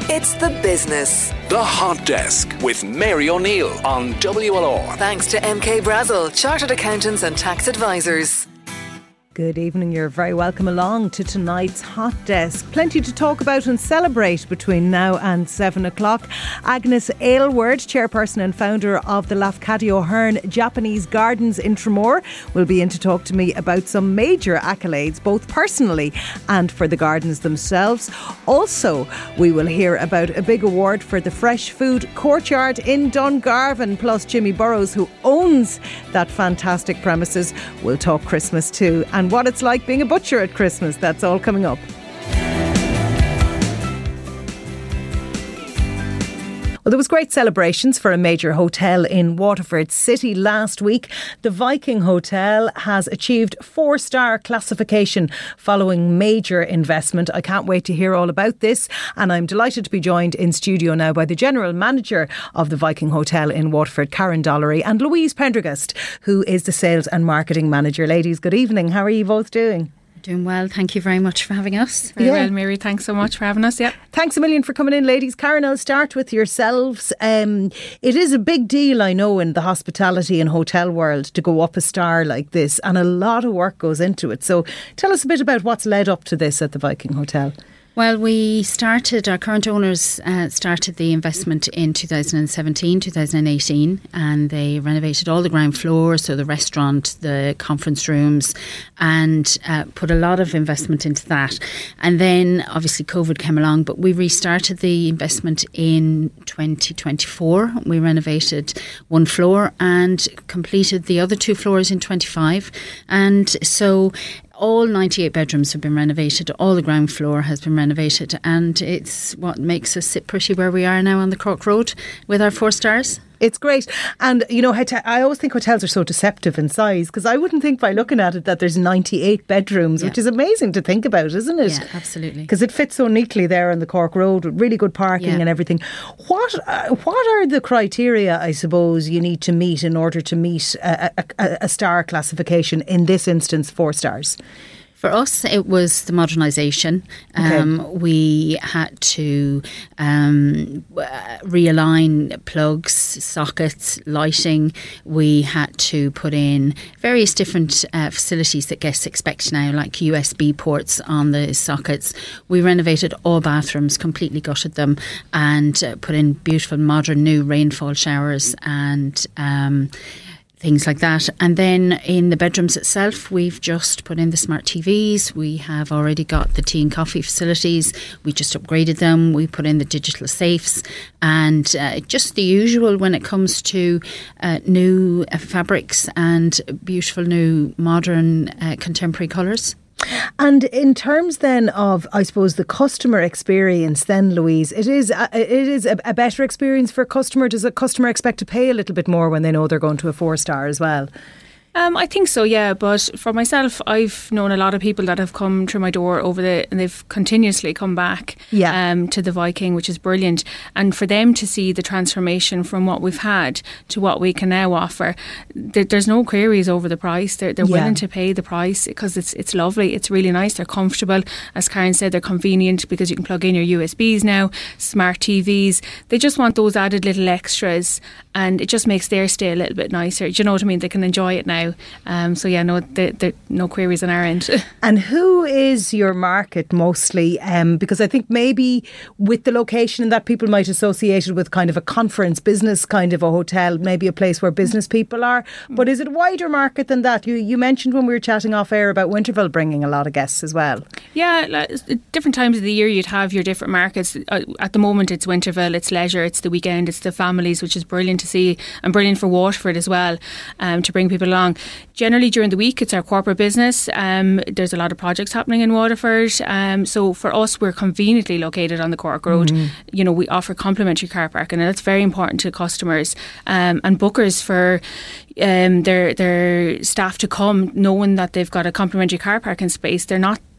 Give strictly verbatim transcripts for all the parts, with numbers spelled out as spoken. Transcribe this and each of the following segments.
It's The Business. The Hot Desk with Mary O'Neill on W L R. Thanks to M K Brazel, Chartered Accountants and Tax Advisors. Good evening, you're very welcome along to tonight's Hot Desk. Plenty to talk about and celebrate between now and seven o'clock. Agnes Aylward, chairperson and founder of the Lafcadio O'Hearn Japanese Gardens in Tramore, will be in to talk to me about some major accolades, both personally and for the gardens themselves. Also, we will hear about a big award for the Fresh Food Courtyard in Dungarvan, plus Jimmy Burrows, who owns that fantastic premises. We'll talk Christmas too, and what it's like being a butcher at Christmas. That's all coming up. Well, there was great celebrations for a major hotel in Waterford City last week. The Viking Hotel has achieved four-star classification following major investment. I can't wait to hear all about this, and I'm delighted to be joined in studio now by the General Manager of the Viking Hotel in Waterford, Karen Dollery, and Louise Pendergast, who is the Sales and Marketing Manager. Ladies, good evening. How are you both doing? Doing well. Thank you very much for having us. Very yeah. well, Mary. Thanks so much for having us. Yeah. Thanks a million for coming in, ladies. Karen, I'll start with yourselves. Um, it is a big deal, I know, in the hospitality and hotel world to go up a star like this, and a lot of work goes into it. So tell us a bit about what's led up to this at the Viking Hotel. Well, we started, our current owners uh, started the investment in two thousand seventeen, two thousand eighteen, and they renovated all the ground floor, so the restaurant, the conference rooms, and uh, put a lot of investment into that. And then obviously COVID came along, but we restarted the investment in twenty twenty-four. We renovated one floor and completed the other two floors in twenty-five. And so all ninety-eight bedrooms have been renovated, all the ground floor has been renovated, and it's what makes us sit pretty where we are now on the Cork Road with our four stars. It's great. And, you know, I always think hotels are so deceptive in size, because I wouldn't think by looking at it that there's ninety-eight bedrooms, yeah. which is amazing to think about, isn't it? Yeah, absolutely. Because it fits so neatly there on the Cork Road with really good parking yeah. and everything. What uh, what are the criteria, I suppose, you need to meet in order to meet a, a, a star classification, in this instance, four stars? For us, it was the modernisation. Um, okay. We had to um, realign plugs, sockets, lighting. We had to put in various different uh, facilities that guests expect now, like U S B ports on the sockets. We renovated all bathrooms, completely gutted them, and uh, put in beautiful, modern, new rainfall showers and Um, things like that. And then in the bedrooms itself, we've just put in the smart T Vs. We have already got the tea and coffee facilities. We just upgraded them. We put in the digital safes, and uh, just the usual when it comes to uh, new uh, fabrics and beautiful new modern uh, contemporary colours. And in terms then of, I suppose, the customer experience then, Louise, it is a, it is a, a better experience for a customer. Does a customer expect to pay a little bit more when they know they're going to a four star as well? Um, I think so, yeah. But for myself, I've known a lot of people that have come through my door over the, and they've continuously come back yeah. um, to the Viking, which is brilliant. And for them to see the transformation from what we've had to what we can now offer, there, there's no queries over the price. They're, they're yeah. willing to pay the price because it's it's lovely. It's really nice. They're comfortable. As Karen said, they're convenient because you can plug in your U S Bs now, smart T Vs. They just want those added little extras, and it just makes their stay a little bit nicer. Do you know what I mean? They can enjoy it now. Um, so yeah, no, there, there, no queries on our end. And who is your market mostly? Um, because I think maybe with the location that people might associate it with kind of a conference business kind of a hotel, maybe a place where business people are. But is it a wider market than that? You you mentioned when we were chatting off air about Winterville bringing a lot of guests as well. Yeah, like, different times of the year you'd have your different markets. Uh, at the moment it's Winterville, it's leisure, it's the weekend, it's the families, which is brilliant to see, and brilliant for Waterford as well, um, to bring people along. Generally during the week it's our corporate business. Um, there's a lot of projects happening in Waterford, um, so for us we're conveniently located on the Cork Road. Mm-hmm. You know, we offer complimentary car parking, and that's very important to customers um, and bookers for um, their their staff to come knowing that they've got a complimentary car parking space. They're not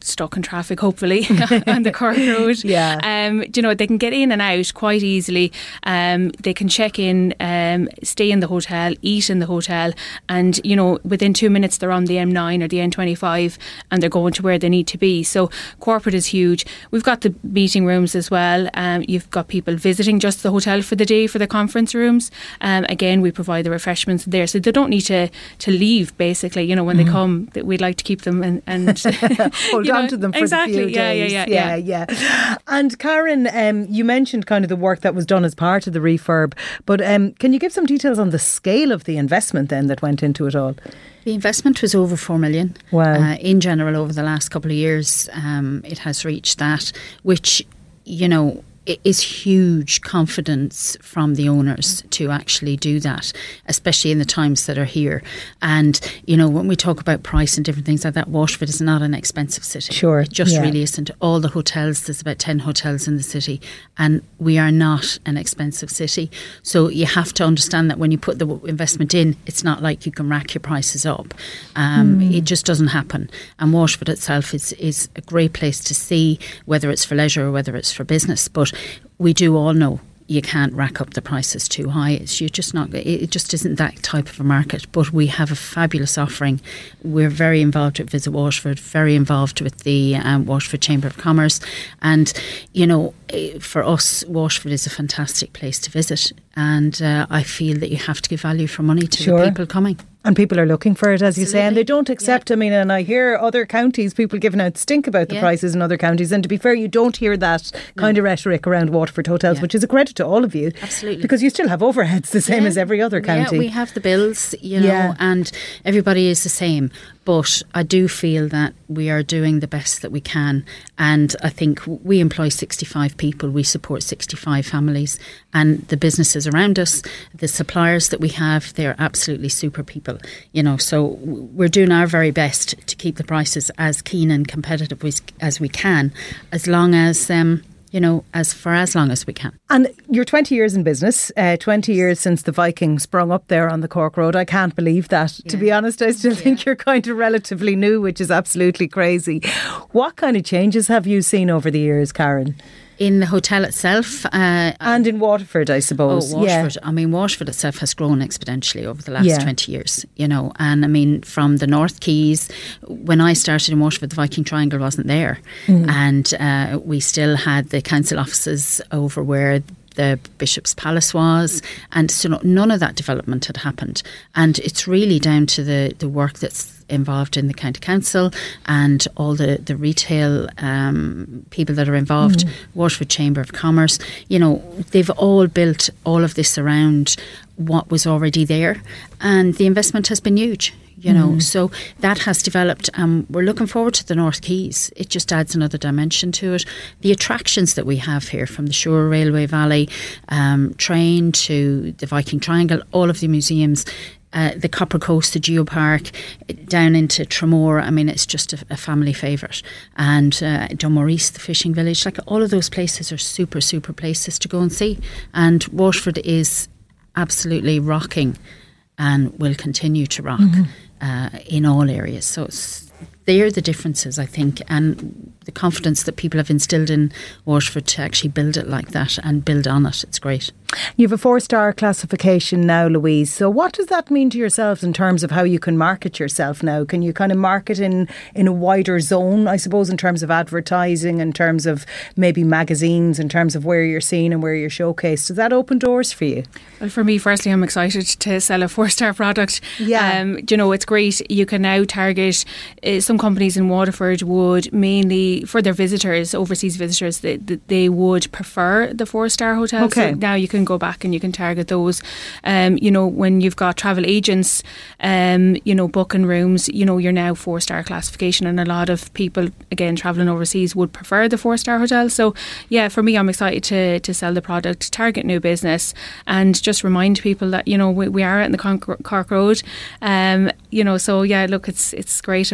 stuck in traffic, hopefully, on the Cork Road. Yeah. Um, you know, they can get in and out quite easily. Um, they can check in, um, stay in the hotel, eat in the hotel, and, you know, within two minutes they're on the M nine or the N twenty-five and they're going to where they need to be. So corporate is huge. We've got the meeting rooms as well. Um, you've got people visiting just the hotel for the day for the conference rooms. Um, again, we provide the refreshments there, so they don't need to, to leave, basically. You know, when mm. they come, we'd like to keep them and, and hold on know, to them for exactly, the few yeah, days. Yeah, yeah, yeah, yeah. And Karen, um, you mentioned kind of the work that was done as part of the refurb, but um, can you give some details on the scale of the investment then that went into it all? The investment was over four million. Wow. Uh, in general, over the last couple of years, um, it has reached that, which, you know, is huge confidence from the owners to actually do that, especially in the times that are here. And, you know, when we talk about price and different things like that, Waterford is not an expensive city. Sure. It just yeah. really isn't. All the hotels, there's about ten hotels in the city, and we are not an expensive city. So you have to understand that when you put the investment in, it's not like you can rack your prices up. Um, mm. It just doesn't happen. And Waterford itself is, is a great place to see, whether it's for leisure or whether it's for business. But we do all know you can't rack up the prices too high. It's you're just not. It just isn't that type of a market. But we have a fabulous offering. We're very involved with Visit Waterford, very involved with the um, Waterford Chamber of Commerce, and you know, for us, Waterford is a fantastic place to visit. And uh, I feel that you have to give value for money to sure. the people coming. And people are looking for it, as Absolutely. you say, and they don't accept. Yeah. I mean, and I hear other counties, people giving out stink about the yeah. prices in other counties. And to be fair, you don't hear that no. kind of rhetoric around Waterford hotels, yeah. which is a credit to all of you. Absolutely. Because you still have overheads the same yeah. as every other county. Yeah, we have the bills, you know, yeah. and everybody is the same. But I do feel that we are doing the best that we can. And I think we employ sixty-five people. We support sixty-five families. And the businesses around us, the suppliers that we have, they're absolutely super people. You know, so we're doing our very best to keep the prices as keen and competitive as we can, as long as... Um, you know, as for as long as we can. And you're twenty years in business, uh, twenty years since the Viking sprung up there on the Cork Road. I can't believe that. Yeah. To be honest, I still yeah. think you're kind of relatively new, which is absolutely crazy. What kind of changes have you seen over the years, Karen? In the hotel itself. Uh, and in Waterford, I suppose. Oh, Waterford. Yeah. I mean, Waterford itself has grown exponentially over the last yeah. twenty years, you know. And I mean, from the North Quays, when I started in Waterford, the Viking Triangle wasn't there. Mm. And uh, we still had the council offices over where the Bishop's Palace was, and so none of that development had happened. And it's really down to the, the work that's involved in the County Council and all the, the retail um, people that are involved, mm. Waterford Chamber of Commerce. You know, they've all built all of this around what was already there, and the investment has been huge. You know, mm. so that has developed, and um, we're looking forward to the North Quays. It just adds another dimension to it. The attractions that we have here, from the Shore Railway Valley, um, train to the Viking Triangle, all of the museums, uh, the Copper Coast, the Geopark, down into Tramore. I mean, it's just a, a family favourite. And uh, Dunmore-East, the fishing village, like all of those places are super, super places to go and see. And Waterford is absolutely rocking and will continue to rock. Mm-hmm. Uh, in all areas. So it's, they're the differences, I think, and the confidence that people have instilled in Waterford to actually build it like that and build on it. It's great. You have a four-star classification now, Louise. So what does that mean to yourselves in terms of how you can market yourself now? Can you kind of market in, in a wider zone, I suppose, in terms of advertising, in terms of maybe magazines, in terms of where you're seen and where you're showcased? Does that open doors for you? Well, for me, firstly, I'm excited to sell a four-star product. Yeah. Um, you know, it's great. You can now target, uh, some companies in Waterford would mainly, for their visitors, overseas visitors, they, they would prefer the four-star hotel. Okay. So now you can go back and you can target those. Um, you know, when you've got travel agents, um, you know, booking rooms, you know, you're now four-star classification, and a lot of people, again, travelling overseas would prefer the four-star hotel. So yeah, for me, I'm excited to to sell the product, target new business, and just remind people that, you know, we, we are out in the Cork, Cork Road. Um, you know, so yeah, look, it's it's great, and we're looking forward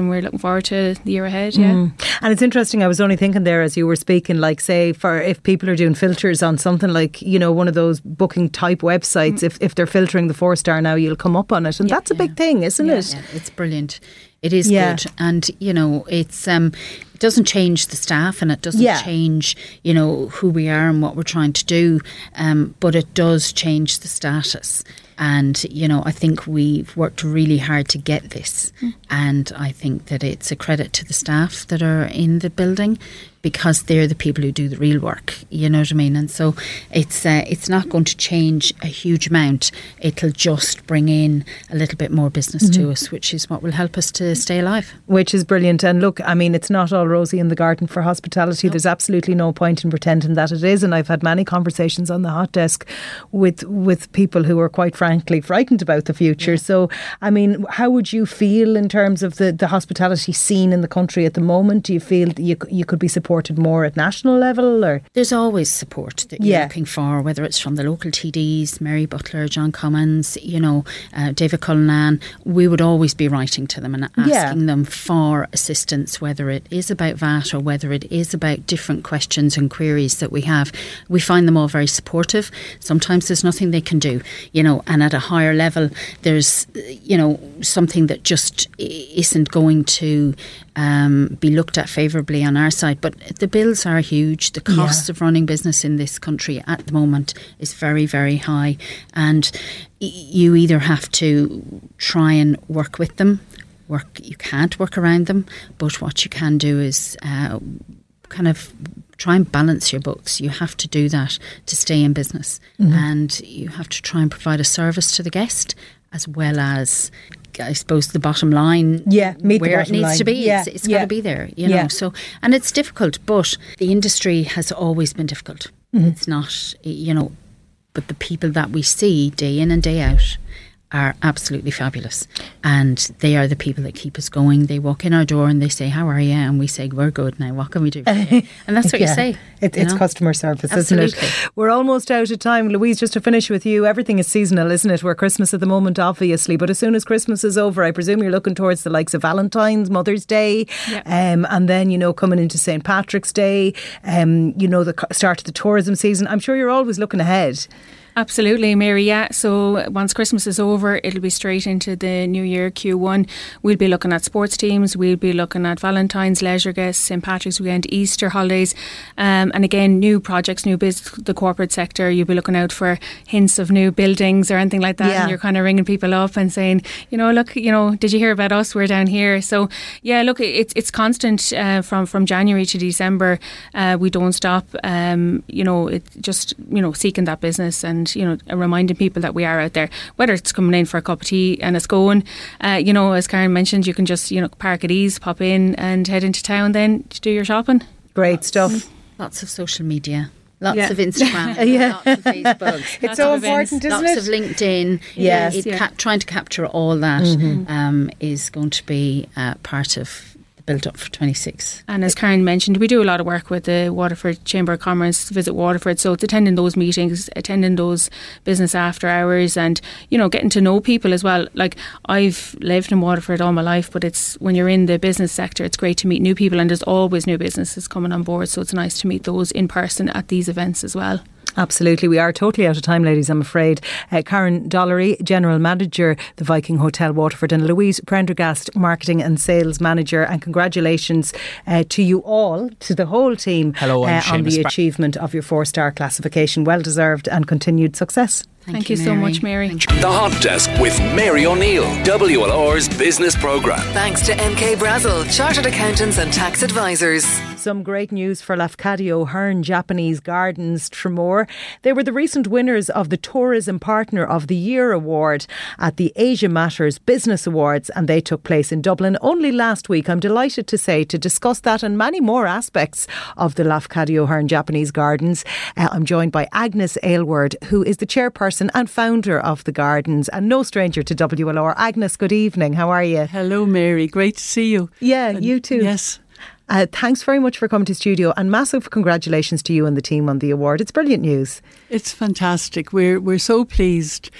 forward to the year ahead. Yeah, mm. And it's interesting. I was only thinking there as you were speaking, like say for if people are doing filters on something like, you know, one of those booking type websites, mm. if if they're filtering the four star now, you'll come up on it, and yeah, that's a yeah. big thing, isn't yeah, it? Yeah, it's brilliant. It is yeah. good, and you know, it's um, it doesn't change the staff, and it doesn't yeah. change, you know, who we are and what we're trying to do, um, but it does change the status. And, you know, I think we've worked really hard to get this. Mm. And I think that it's a credit to the staff that are in the building, because they're the people who do the real work, you know what I mean? And so it's uh, it's not going to change a huge amount. It'll just bring in a little bit more business mm-hmm. to us, which is what will help us to stay alive. Which is brilliant. And look, I mean, it's not all rosy in the garden for hospitality. No. There's absolutely no point in pretending that it is. And I've had many conversations on the hot desk with with people who are quite frankly frightened about the future. Yeah. So, I mean, how would you feel in terms of the, the hospitality scene in the country at the moment? Do you feel that you, you could be supported more at national level? Or there's always support that you're yeah. looking for, whether it's from the local T Ds, Mary Butler, John Cummins, you know, uh, David Cullinan. We would always be writing to them and asking yeah. them for assistance, whether it is about V A T or whether it is about different questions and queries that we have. We find them all very supportive. Sometimes there's nothing they can do, you know, and at a higher level there's, you know, something that just isn't going to Um, be looked at favourably on our side. But the bills are huge. The cost yeah. of running business in this country at the moment is very, very high, and you either have to try and work with them, work you can't work around them, but what you can do is uh, kind of try and balance your books. You have to do that to stay in business, mm-hmm. and you have to try and provide a service to the guest, as well as, I suppose, the bottom line, yeah, meet where the it needs line. to be. Yeah, it's it's yeah. got to be there, you know. Yeah. So, and it's difficult, but the industry has always been difficult. Mm-hmm. It's not, you know, but the people that we see day in and day out are absolutely fabulous, and they are the people that keep us going. They walk in our door and they say, "How are you?" And we say, "We're good now. What can we do for you?" And that's what yeah. you say. It, you it's know? customer service, Absolutely. isn't it? We're almost out of time. Louise, just to finish with you, everything is seasonal, isn't it? We're Christmas at the moment, obviously, but as soon as Christmas is over, I presume you're looking towards the likes of Valentine's, Mother's Day, yeah. um, and then, you know, coming into Saint Patrick's Day, um, you know, the start of the tourism season. I'm sure you're always looking ahead. Absolutely, Mary, yeah. So once Christmas is over, it'll be straight into the New Year, Q one. We'll be looking at sports teams, we'll be looking at Valentine's, leisure guests, Saint Patrick's weekend, Easter holidays, um, and again, new projects, new business, the corporate sector. You'll be looking out for hints of new buildings or anything like that, yeah. and you're kind of ringing people up and saying, you know, look, you know, did you hear about us? We're down here. So yeah, look, it's it's constant uh, from, from January to December. Uh, we don't stop, um, you know, it just, you know, seeking that business and, you know, reminding people that we are out there, whether it's coming in for a cup of tea and it's going, uh, you know, as Karen mentioned, you can just, you know, park at ease, pop in and head into town then to do your shopping. Great stuff. Mm. Lots of social media. Lots yeah. of Instagram, yeah. lots of Facebook. It's lots so of important, isn't lots it? Lots of LinkedIn. Yes. It, yeah. ca- trying to capture all that mm-hmm. um, is going to be uh, part of built up for twenty-six. And as Karen mentioned, we do a lot of work with the Waterford Chamber of Commerce, Visit Waterford, so it's attending those meetings, attending those business after hours, and, you know, getting to know people as well. Like, I've lived in Waterford all my life, but it's when you're in the business sector, it's great to meet new people, and there's always new businesses coming on board, so it's nice to meet those in person at these events as well. Absolutely. We are totally out of time, ladies, I'm afraid. Uh, Karen Dollery, General Manager, the Viking Hotel Waterford, and Louise Prendergast, Marketing and Sales Manager. And congratulations uh, to you all, to the whole team, Hello, uh, on the Bar- achievement of your four-star classification. Well deserved and continued success. Thank, Thank you, you so Mary. much, Mary. The Hot Desk with Mary O'Neill, W L R's business programme. Thanks to M K Brazel, Chartered Accountants and Tax Advisors. Some great news for Lafcadio Hearn Japanese Gardens, Tramore. They were the recent winners of the Tourism Partner of the Year award at the Asia Matters Business Awards, and they took place in Dublin only last week. I'm delighted to say, to discuss that and many more aspects of the Lafcadio Hearn Japanese Gardens, uh, I'm joined by Agnes Aylward, who is the chairperson and founder of the Gardens, and no stranger to W L R. Agnes, good evening. How are you? Hello, Mary. Great to see you. Yeah, and you too. Yes. Uh, thanks very much for coming to studio, and massive congratulations to you and the team on the award. It's brilliant news. It's fantastic. We're we're so pleased.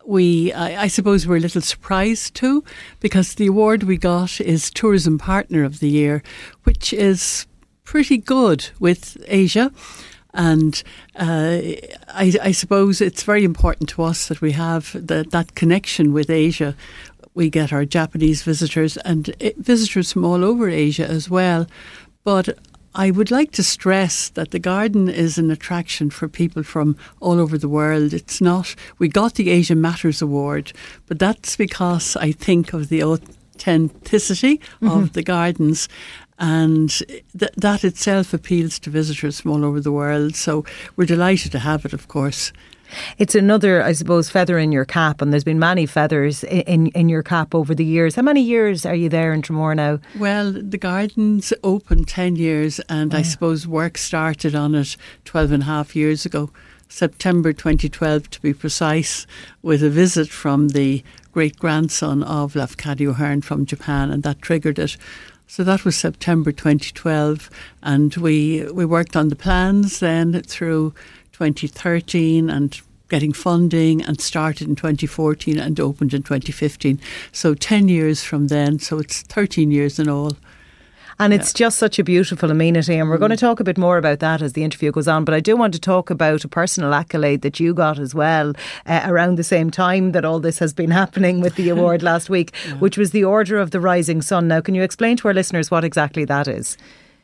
we, I, I suppose we're a little surprised too, because the award we got is Tourism Partner of the Year, which is pretty good with Asia. And uh, I, I suppose it's very important to us that we have the, that connection with Asia. We get our Japanese visitors and it, visitors from all over Asia as well. But I would like to stress that the garden is an attraction for people from all over the world. It's not, we got the Asia Matters Award, but that's because I think of the authenticity mm-hmm. of the gardens. And th- that itself appeals to visitors from all over the world. So we're delighted to have it, of course. It's another, I suppose, feather in your cap, and there's been many feathers in, in, in your cap over the years. How many years are you there in Tramore now? Well, the gardens opened ten years, and oh, I yeah. suppose work started on it twelve and a half years ago, September twenty twelve to be precise, with a visit from the great-grandson of Lafcadio Hearn from Japan, and that triggered it. So that was September twenty twelve, and we we worked on the plans then through twenty thirteen and getting funding, and started in twenty fourteen and opened in twenty fifteen. So ten years from then, so it's thirteen years in all. And it's yeah. just such a beautiful amenity, and we're mm. going to talk a bit more about that as the interview goes on. But I do want to talk about a personal accolade that you got as well uh, around the same time that all this has been happening with the award last week, yeah. which was the Order of the Rising Sun. Now, can you explain to our listeners what exactly that is?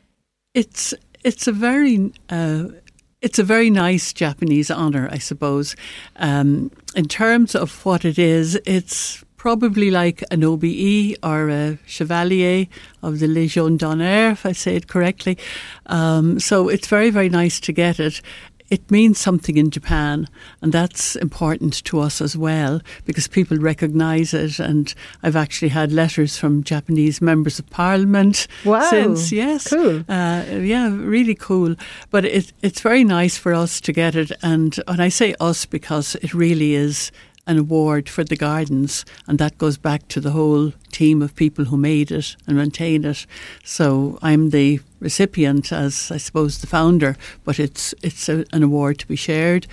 It's it's a very uh, it's a very nice Japanese honour, I suppose. Um, in terms of what it is, it's probably like an O B E or a Chevalier of the Légion d'Honneur, if I say it correctly. Um, so it's very, very nice to get it. It means something in Japan, and that's important to us as well, because people recognise it. And I've actually had letters from Japanese members of Parliament wow. since. Yes, cool. Uh, yeah, really cool. But it, it's very nice for us to get it. And, and I say us because it really is an award for the gardens, and that goes back to the whole team of people who made it and maintain it. So I'm the recipient, as I suppose the founder, but it's it's a, an award to be shared.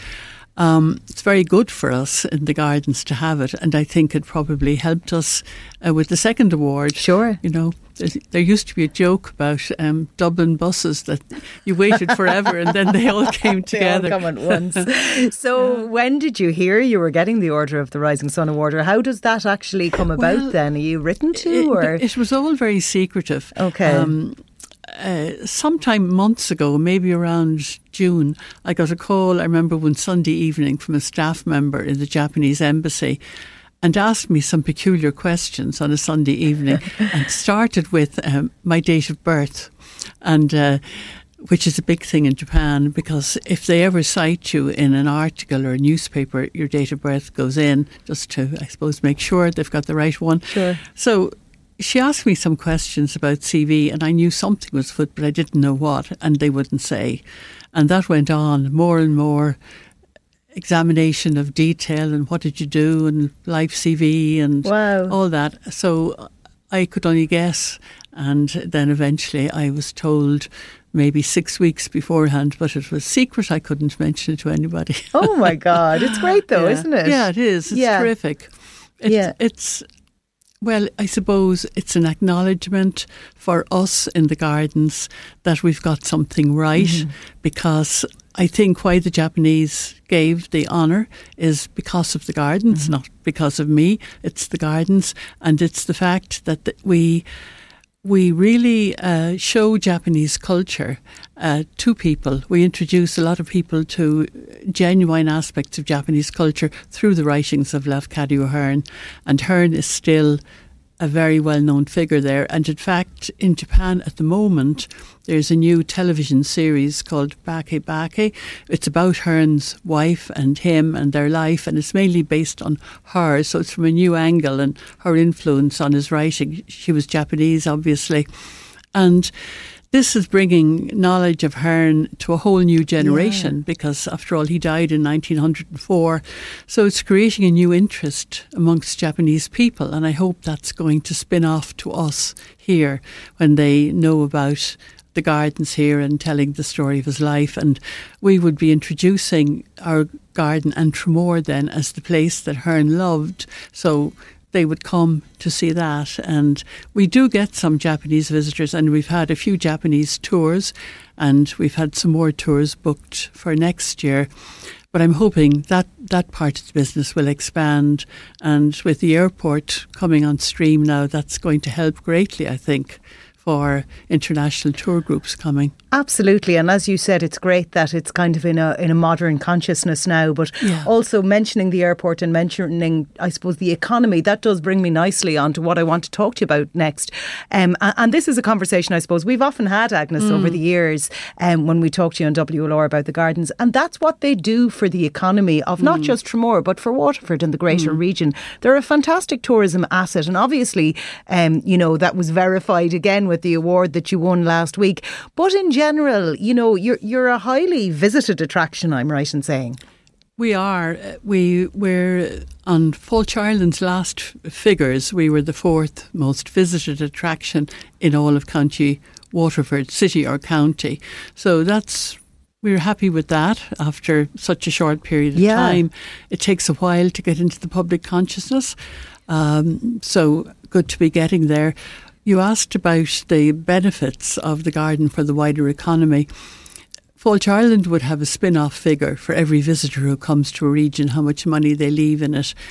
Um, it's very good for us in the gardens to have it, and I think it probably helped us uh, with the second award. Sure. You know, there used to be a joke about um, Dublin buses that you waited forever and then they all came together. They all come at once. So when did you hear you were getting the Order of the Rising Sun Award, or how does that actually come about well, then? Are you written to? It, or it was all very secretive. Okay. Um, Uh, sometime months ago, maybe around June, I got a call, I remember one Sunday evening, from a staff member in the Japanese embassy, and asked me some peculiar questions on a Sunday evening, and started with um, my date of birth, and uh, which is a big thing in Japan, because if they ever cite you in an article or a newspaper, your date of birth goes in, just to, I suppose, make sure they've got the right one. Sure. So she asked me some questions about C V, and I knew something was afoot, but I didn't know what, and they wouldn't say. And that went on, more and more examination of detail, and what did you do, and life C V, and wow. all that. So I could only guess, and then eventually I was told maybe six weeks beforehand, but it was secret. I couldn't mention it to anybody. Oh my God, it's great though, yeah. isn't it? Yeah, it is. It's yeah. terrific. It, yeah. It's... Well, I suppose it's an acknowledgement for us in the gardens that we've got something right, mm-hmm. because I think why the Japanese gave the honour is because of the gardens, mm-hmm. not because of me. It's the gardens, and it's the fact that we we really uh, show Japanese culture uh, to people. We introduce a lot of people to genuine aspects of Japanese culture through the writings of Lafcadio Hearn, and Hearn is still a very well-known figure there. And in fact, in Japan at the moment, there's a new television series called Bake Bake. It's about Hearn's wife and him and their life, and it's mainly based on her, so it's from a new angle and her influence on his writing. She was Japanese, obviously. And this is bringing knowledge of Hearn to a whole new generation, yeah. because, after all, he died in nineteen oh four. So it's creating a new interest amongst Japanese people, and I hope that's going to spin off to us here when they know about the gardens here and telling the story of his life. And we would be introducing our garden and Tramore then as the place that Hearn loved. So they would come to see that. And we do get some Japanese visitors, and we've had a few Japanese tours, and we've had some more tours booked for next year. But I'm hoping that that part of the business will expand, and with the airport coming on stream now, that's going to help greatly, I think, for international tour groups coming. Absolutely, and as you said, it's great that it's kind of in a in a modern consciousness now, but yeah. also mentioning the airport and mentioning, I suppose, the economy, that does bring me nicely on to what I want to talk to you about next. Um, and, and this is a conversation, I suppose, we've often had, Agnes, mm. over the years um, when we talk to you on W L R about the gardens, and that's what they do for the economy of not mm. just Tramore, but for Waterford and the greater mm. region. They're a fantastic tourism asset, and obviously, um, you know, that was verified again with the award that you won last week. But in general, you know, you're you're a highly visited attraction, I'm right in saying. We are. We were on Fulch Ireland's last figures. We were the fourth most visited attraction in all of County Waterford, city or county. So that's. We're happy with that after such a short period of yeah. time. It takes a while to get into the public consciousness. Um, so good to be getting there. You asked about the benefits of the garden for the wider economy. Fulch Ireland would have a spin-off figure for every visitor who comes to a region, how much money they leave in it.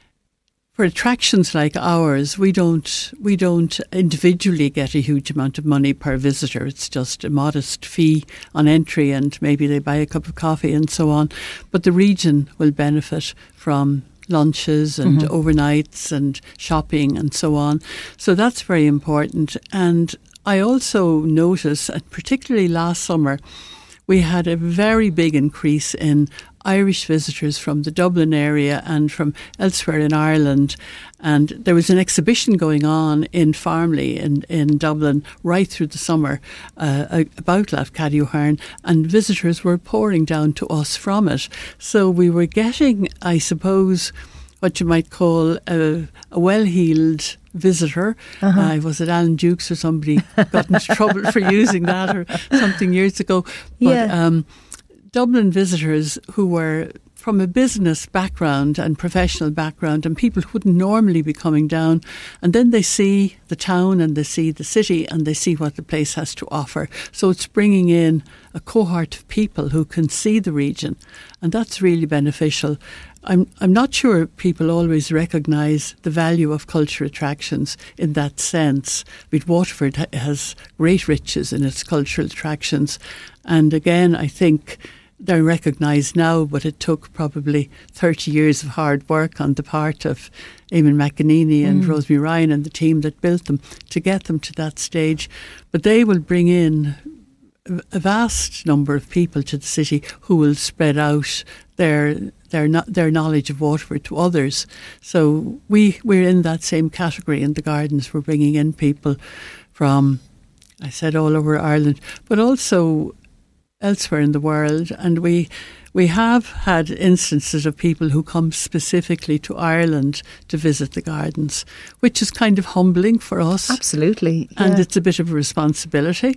For attractions like ours, we don't we don't individually get a huge amount of money per visitor. It's just a modest fee on entry, and maybe they buy a cup of coffee and so on. But the region will benefit from lunches and mm-hmm. overnights and shopping and so on. So that's very important. And I also notice, and particularly last summer, we had a very big increase in Irish visitors from the Dublin area and from elsewhere in Ireland. And there was an exhibition going on in Farmley in, in Dublin right through the summer uh, about Lavcaddy O'Hearn, and visitors were pouring down to us from it. So we were getting, I suppose, what you might call a, a well-heeled visitor. Uh-huh. Uh, was it Alan Dukes or somebody got into trouble for using that or something years ago? But yeah. um, Dublin visitors who were from a business background and professional background, and people who wouldn't normally be coming down, and then they see the town and they see the city and they see what the place has to offer. So it's bringing in a cohort of people who can see the region, and that's really beneficial. I'm I'm not sure people always recognise the value of culture attractions in that sense. I mean, Waterford ha- has great riches in its cultural attractions, and again, I think they're recognised now, but it took probably thirty years of hard work on the part of Eamon McEnany and mm. Rosemary Ryan and the team that built them to get them to that stage. But they will bring in a vast number of people to the city who will spread out their their their knowledge of Waterford to others. So we we're in that same category in the gardens. We're bringing in people from, I said, all over Ireland, but also elsewhere in the world, and we we have had instances of people who come specifically to Ireland to visit the gardens, which is kind of humbling for us. Absolutely, yeah. And it's a bit of a responsibility.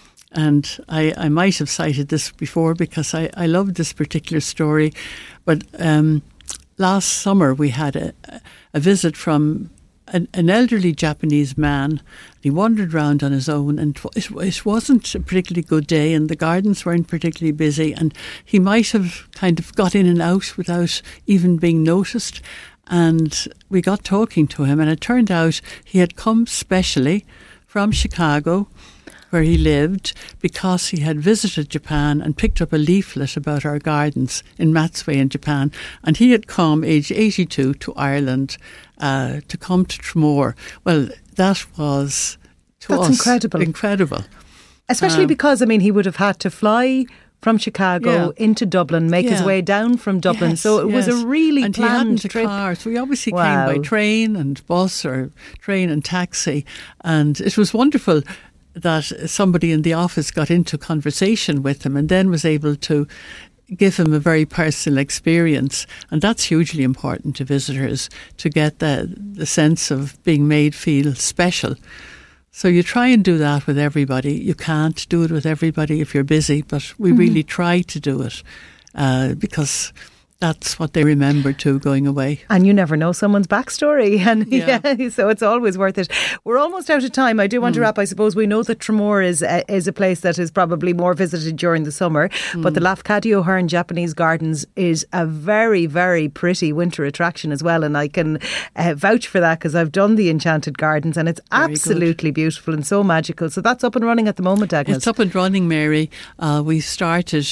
And I, I might have cited this before because I, I love this particular story. But um, last summer we had a, a visit from an, an elderly Japanese man. He wandered around on his own, and it, it wasn't a particularly good day, and the gardens weren't particularly busy, and he might have kind of got in and out without even being noticed. And we got talking to him, and it turned out he had come specially from Chicago, where he lived, because he had visited Japan and picked up a leaflet about our gardens in Matsue in Japan, and he had come age eighty-two to Ireland uh, to come to Tramore. Well, that was to That's us incredible. incredible. Especially um, because, I mean, he would have had to fly from Chicago yeah. into Dublin, make yeah. his way down from Dublin. Yes, so it yes. was a really and planned he hadn't a trip. car, so we obviously Wow. came by train and bus or train and taxi, and it was wonderful that somebody in the office got into conversation with him and then was able to give him a very personal experience. And that's hugely important to visitors, to get the, the sense of being made feel special. So you try and do that with everybody. You can't do it with everybody if you're busy, but we mm-hmm. really try to do it uh, because that's what they remember too, going away. And you never know someone's backstory. And yeah. yeah, so it's always worth it. We're almost out of time. I do want mm. to wrap. I suppose we know that Tramore is, uh, is a place that is probably more visited during the summer. Mm. But the Lafcadio O'Hearn Japanese Gardens is a very, very pretty winter attraction as well. And I can uh, vouch for that because I've done the Enchanted Gardens and it's very absolutely good. Beautiful and so magical. So that's up and running at the moment, Agnes. It's up and running, Mary. Uh, we started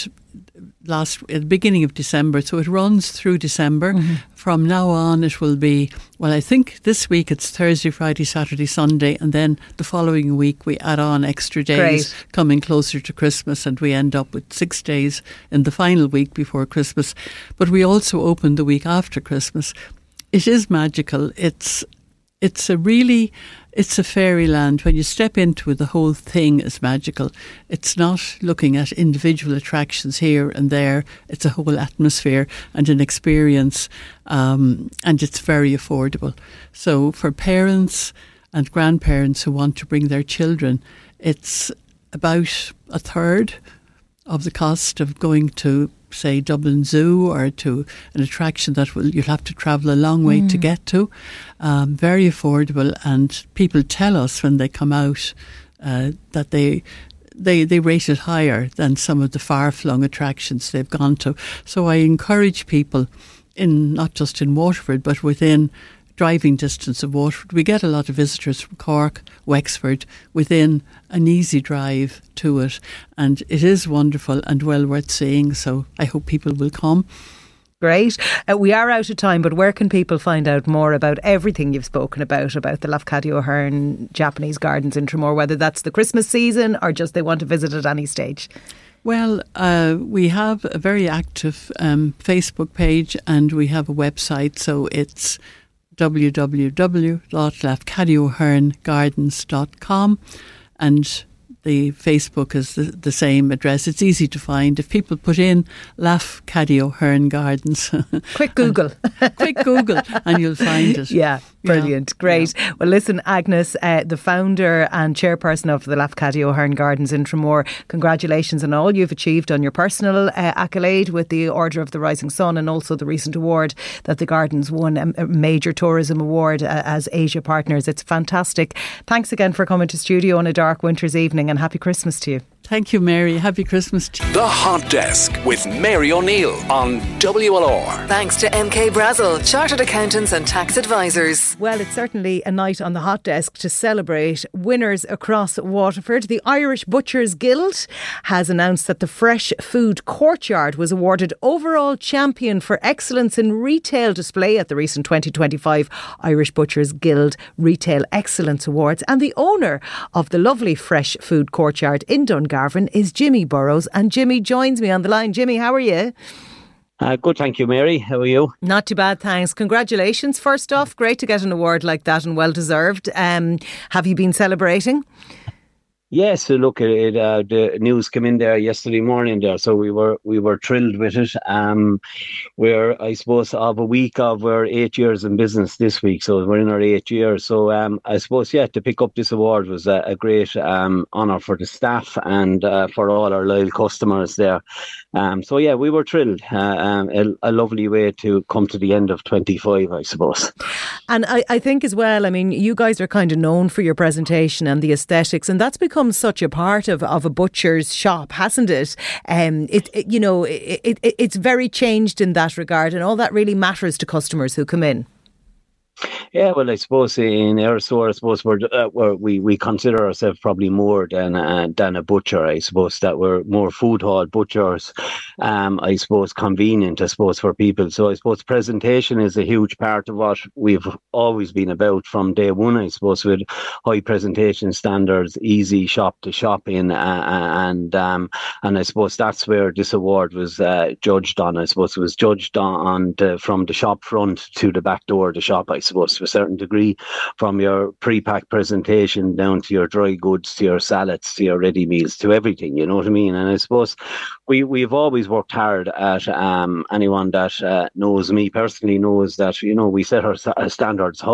last at the beginning of December, so it runs through December. Mm-hmm. From now on it will be, well, I think this week it's Thursday, Friday, Saturday, Sunday, and then the following week we add on extra days. Great. Coming closer to Christmas, and we end up with six days in the final week before Christmas. But we also open the week after Christmas. It is magical. It's It's a really, it's a fairyland. When you step into it, the whole thing is magical. It's not looking at individual attractions here and there. It's a whole atmosphere and an experience, um, and it's very affordable. So for parents and grandparents who want to bring their children, it's about a third of the cost of going to, say, Dublin Zoo or to an attraction that will you'll have to travel a long way mm. to get to. Um, very affordable, and people tell us when they come out uh, that they they they rate it higher than some of the far-flung attractions they've gone to. So I encourage people, in not just in Waterford but within driving distance of Waterford. We get a lot of visitors from Cork, Wexford, within an easy drive to it, and it is wonderful and well worth seeing, so I hope people will come. Great. Uh, we are out of time, but where can people find out more about everything you've spoken about, about the Lafcadio O'Hearn Japanese Gardens in Tramore, whether that's the Christmas season or just they want to visit at any stage? Well, uh, we have a very active um, Facebook page and we have a website, so it's w w w dot lafcadio o'hearn gardens dot com, and the Facebook is the, the same address. It's easy to find. If people put in Lafcadio O'Hearn Gardens, quick Google, quick Google, and you'll find it. Yeah, brilliant, yeah. Great. Yeah. Well, listen, Agnes, uh, the founder and chairperson of the Lafcadio O'Hearn Gardens in Tramore, congratulations on all you've achieved, on your personal uh, accolade with the Order of the Rising Sun, and also the recent award that the Gardens won, a, a major tourism award uh, as Asia Partners. It's fantastic. Thanks again for coming to studio on a dark winter's evening, and happy Christmas to you. Thank you, Mary. Happy Christmas to you. The Hot Desk with Mary O'Neill on W L R. Thanks to M K Brazel, Chartered Accountants and Tax Advisors. Well, it's certainly a night on the Hot Desk to celebrate winners across Waterford. The Irish Butchers Guild has announced that the Fresh Food Courtyard was awarded overall champion for excellence in retail display at the recent twenty twenty-five Irish Butchers Guild Retail Excellence Awards. And the owner of the lovely Fresh Food Courtyard in Dungarvan is Jimmy Burrows, and Jimmy joins me on the line. Jimmy, how are you? Uh, good, thank you, Mary. How are you? Not too bad, thanks. Congratulations, first off. Great to get an award like that, and well deserved. Um, have you been celebrating? Yes, so look, it, uh, the news came in there yesterday morning there, so we were we were thrilled with it. Um, we're, I suppose, of a week of our eight years in business this week, so we're in our eighth year. So um, I suppose, yeah, to pick up this award was a, a great um, honour for the staff and uh, for all our loyal customers there. Um, so yeah, we were thrilled. Uh, um, a, a lovely way to come to the end of twenty-five, I suppose. And I, I think as well, I mean, you guys are kind of known for your presentation and the aesthetics, and that's become such a part of, of a butcher's shop, hasn't it? Um, it, it you know, it, it it's very changed in that regard, and all that really matters to customers who come in. Yeah, well, I suppose in our store, I suppose we're, uh, we're, we we consider ourselves probably more than uh, than a butcher. I suppose that we're more food hall butchers. Um, I suppose convenient, I suppose, for people. So I suppose presentation is a huge part of what we've always been about from day one. I suppose with high presentation standards, easy shop to shop in, uh, and um, and I suppose that's where this award was uh, judged on. I suppose it was judged on, on the, from the shop front to the back door of the shop, I suppose, to a certain degree, from your pre-packed presentation down to your dry goods, to your salads, to your ready meals, to everything, you know what I mean? And I suppose we, we've always worked hard at, um, anyone that uh, knows me personally knows that, you know, we set our standards high.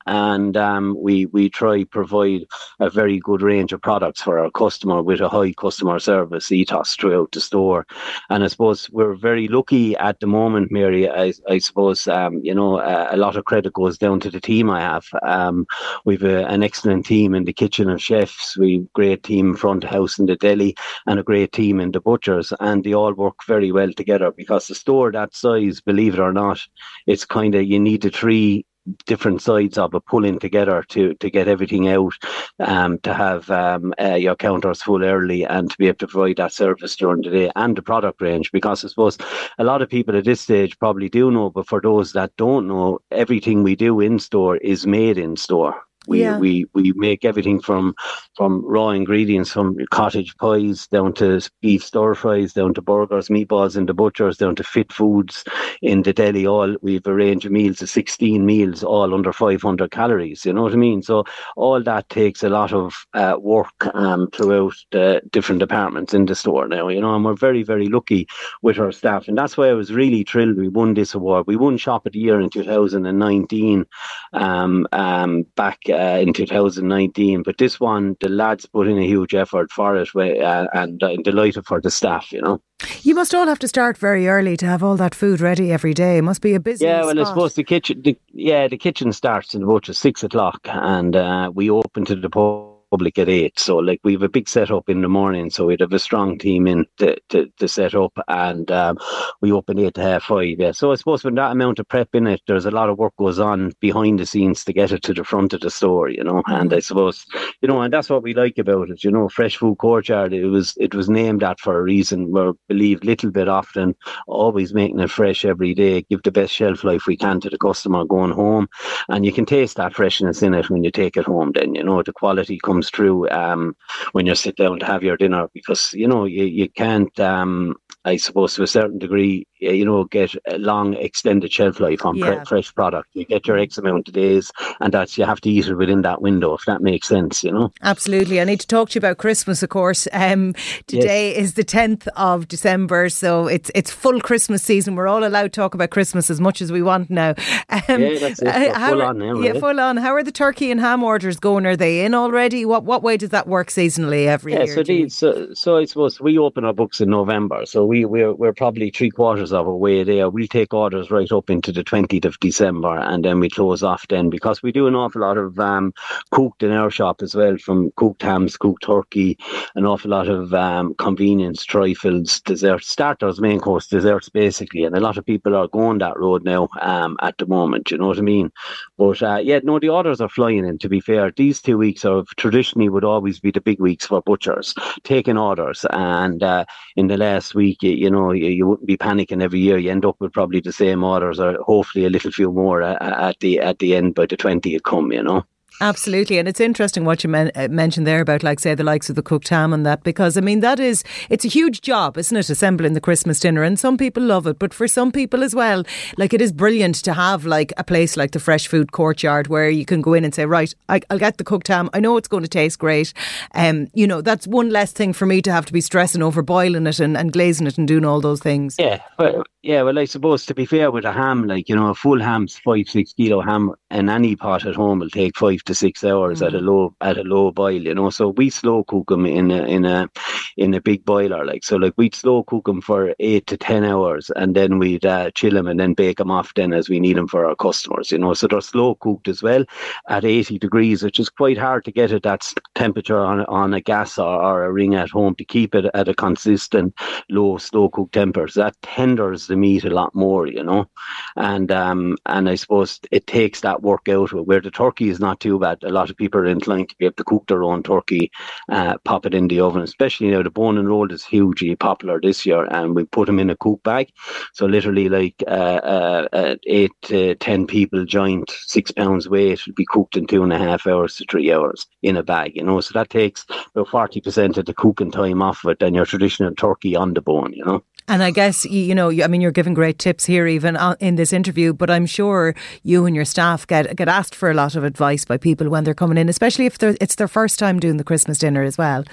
and um, we we try provide a very good range of products for our customer with a high customer service ethos throughout the store. And I suppose we're very lucky at the moment, Mary. I, I suppose um, you know a, a lot of credit goes down to the team I have. Um, we've a, an excellent team in the kitchen of chefs. We've a great team front of house in the deli, and a great team in the butchers, and they all work very well together, because the store that size, believe it or not, it's kind of, you need the three different sides of it pulling together to to get everything out, um, to have um, uh, your counters full early, and to be able to provide that service during the day, and the product range. Because I suppose a lot of people at this stage probably do know, but for those that don't know, everything we do in store is made in store. We, yeah. we we make everything from from raw ingredients, from cottage pies down to beef stir fries, down to burgers, meatballs in the butchers, down to fit foods in the deli. All we've a range of meals of sixteen meals, all under five hundred calories. You know what I mean? So all that takes a lot of uh, work um, throughout the different departments in the store now. You know, and we're very very lucky with our staff, and that's why I was really thrilled we won this award. We won Shop of the Year in two thousand nineteen, um, um, back. Uh, in two thousand nineteen, but this one, the lads put in a huge effort for it, uh, and I'm delighted for the staff, you know. You must all have to start very early to have all that food ready every day. It must be a busy Yeah, well, spot. I suppose the kitchen, the, yeah, the kitchen starts in about six o'clock, and uh, we open to the pub public at eight. So like we have a big setup in the morning, so we'd have a strong team in to, to, to set up, and um, we open eight to half five. Yeah. So I suppose with that amount of prep in it, there's a lot of work goes on behind the scenes to get it to the front of the store, you know. And I suppose, you know, and that's what we like about it, you know. Fresh Food Courtyard, it was it was named that for a reason. We're believed little bit often, always making it fresh every day, give the best shelf life we can to the customer going home, and you can taste that freshness in it when you take it home. Then, you know, the quality comes through um, when you sit down to have your dinner, because, you know, you, you can't, um, I suppose to a certain degree, you know, get a long extended shelf life on yeah. pre- fresh product. You get your X amount of days, and that's, you have to eat it within that window, if that makes sense, you know. Absolutely. I need to talk to you about Christmas, of course. Um, today yes. is the tenth of December, so it's it's full Christmas season. We're all allowed to talk about Christmas as much as we want now. Um, yeah, that's it. We're how, full on now. Yeah, really. full on. How are the turkey and ham orders going? Are they in already? What what way does that work seasonally every yeah, year? So, these, so so I suppose we open our books in November, so we we're we're probably three quarters of a way there. We'll take orders right up into the twentieth of December, and then we close off then, because we do an awful lot of um, cooked in our shop as well, from cooked hams, cooked turkey, an awful lot of um, convenience, trifles, desserts, starters, main course, desserts basically, and a lot of people are going that road now um, at the moment, you know what I mean? But uh, yeah, no, the orders are flying in, to be fair. These two weeks are traditionally would always be the big weeks for butchers, taking orders, and uh, in the last week, you, you know, you, you wouldn't be panicking every year. You end up with probably the same orders, or hopefully a little few more uh, at the at the end by the twentieth come, you know. Absolutely. And it's interesting what you men- uh, mentioned there about, like, say, the likes of the cooked ham and that, because I mean that is, it's a huge job, isn't it, assembling the Christmas dinner, and some people love it, but for some people as well, like, it is brilliant to have like a place like the Fresh Food Courtyard where you can go in and say, right, I, I'll get the cooked ham, I know it's going to taste great, um, you know, that's one less thing for me to have to be stressing over boiling it and, and glazing it and doing all those things. Yeah, well, yeah, well, I suppose, to be fair with a ham, like, you know, a full ham's five, six kilo ham in any pot at home will take five to six hours mm. at a low at a low boil, you know. So we slow cook them in a in a in a big boiler, like, so like we'd slow cook them for eight to ten hours, and then we'd uh, chill them and then bake them off then as we need them for our customers, you know. So they're slow cooked as well at eighty degrees, which is quite hard to get at that temperature on on a gas or, or a ring at home, to keep it at a consistent low slow cooked temperature. So that tenders the meat a lot more, you know. And um and I suppose it takes that work out, where the turkey is not too bad. A lot of people are inclined to be able to cook their own turkey, uh, pop it in the oven, especially now the bone and roll is hugely popular this year, and we put them in a cook bag. So literally like uh, uh, uh, eight to ten people joint, six pounds weight, will be cooked in two and a half hours to three hours in a bag, you know. So that takes about forty percent of the cooking time off of it than your traditional turkey on the bone, you know. And I guess, you know, I mean, you're giving great tips here even in this interview, but I'm sure you and your staff get get asked for a lot of advice by people when they're coming in, especially if it's their first time doing the Christmas dinner as well.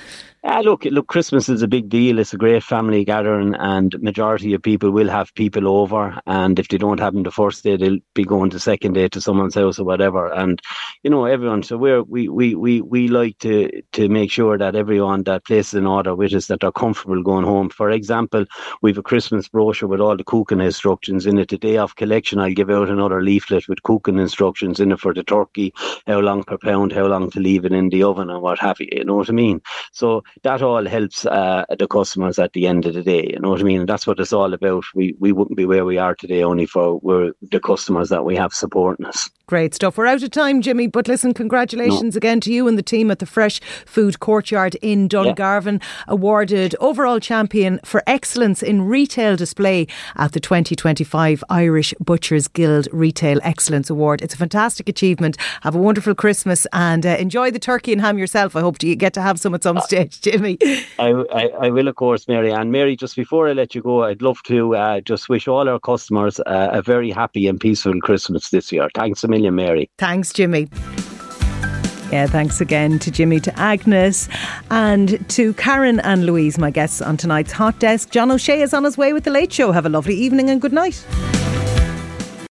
Uh, look, look, Christmas is a big deal. It's a great family gathering, and majority of people will have people over. And if they don't have them the first day, they'll be going the second day to someone's house or whatever. And you know, everyone. So we're, we we we we like to to make sure that everyone that places an order with us that they're comfortable going home. For example, we've a Christmas brochure with all the cooking instructions in it. The day of collection, I'll give out another leaflet with cooking instructions in it for the turkey, how long per pound, how long to leave it in the oven, and what have you. You know what I mean? So that all helps uh, the customers at the end of the day. You know what I mean? And that's what it's all about. We we wouldn't be where we are today only for we're the customers that we have supporting us. Great stuff. We're out of time, Jimmy, but listen, congratulations no. again to you and the team at the Fresh Food Courtyard in Dungarvan, yeah. awarded overall champion for excellence in retail display at the twenty twenty-five Irish Butchers Guild Retail Excellence Award. It's a fantastic achievement. Have a wonderful Christmas and uh, enjoy the turkey and ham yourself. I hope you get to have some at some stage, Jimmy. I, I, I will, of course, Mary. And Mary, just before I let you go, I'd love to uh, just wish all our customers uh, a very happy and peaceful Christmas this year. Thanks a million, Mary. Thanks, Jimmy. Yeah, thanks again to Jimmy, to Agnes and to Karen and Louise, my guests on tonight's Hot Desk. John O'Shea is on his way with The Late Show. Have a lovely evening and good night.